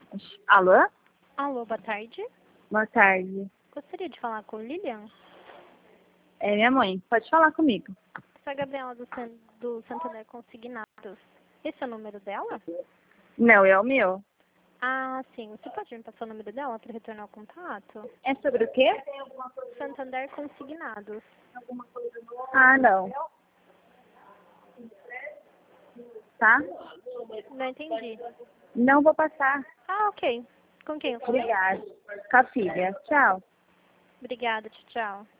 Alô? Alô, boa tarde. Boa tarde. Gostaria de falar com Lilian. É minha mãe. Pode falar comigo. Sou a Gabriela do Santander Consignados. Esse é o número dela? Não, é o meu. Ah, sim. Você pode me passar o número dela para retornar o contato? É sobre o quê? Santander Consignados. Ah, não. Tá? Não entendi. Não vou passar. Ah, ok. Com quem eu falei? Obrigada. Com a filha. Tchau. Obrigada, tchau.